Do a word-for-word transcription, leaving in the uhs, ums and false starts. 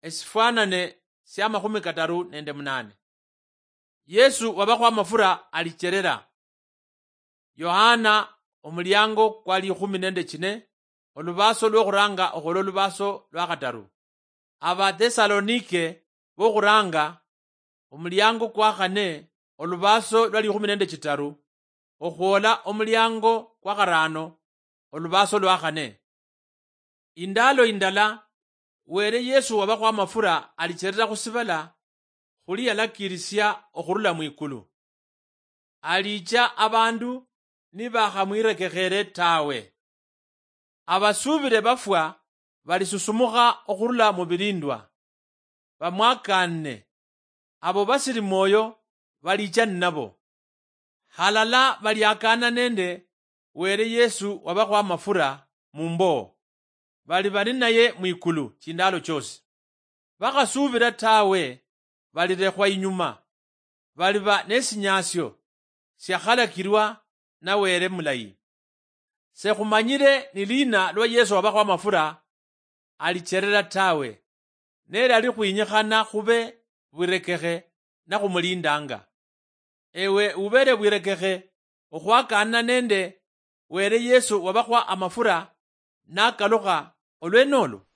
esifanane sya makumi kataru nende munane. Yesu wabakho amafura alicherera. Yohana omulyango kwali ikumi nende chine, olubaso lwokhuranga okhola olubaso lwa khataru. Aba Tesalonike bokhuranga omulyango kwa khane, olubaso lwali ikumi nende chitaru, okhwola omulyango kwa kharano, olubaso lwa khane. Indalo indala were Yesu wabakho amafura alicherera khusibala khuli yalakirisya okhurula mwikulu. Alicha abandu nibakhamwirekekhere tawe. Abasubire bafwa balisusumukha okhurula mubirindwa, bamwakane. Abo basiri moyo balicha nnabo. Halala baliakana nende were Yesu wabakho amafura mumbo, bali bali naye mwikulu chindalo chosi. Bakhasubira tawe balirekhwa inyuma, baliba nesinyasyo syakhalakirwa na were mulayi. Sekhumanyire ni lina lwa Yesu wabakho amafura alicherera tawe, neli ali khwinyikhana khube bwirekekhe na khumulindanga. Ewe ubere bwirekekhe okhwakana nende were Yesu wabakho amafura nakalukha olwenolo?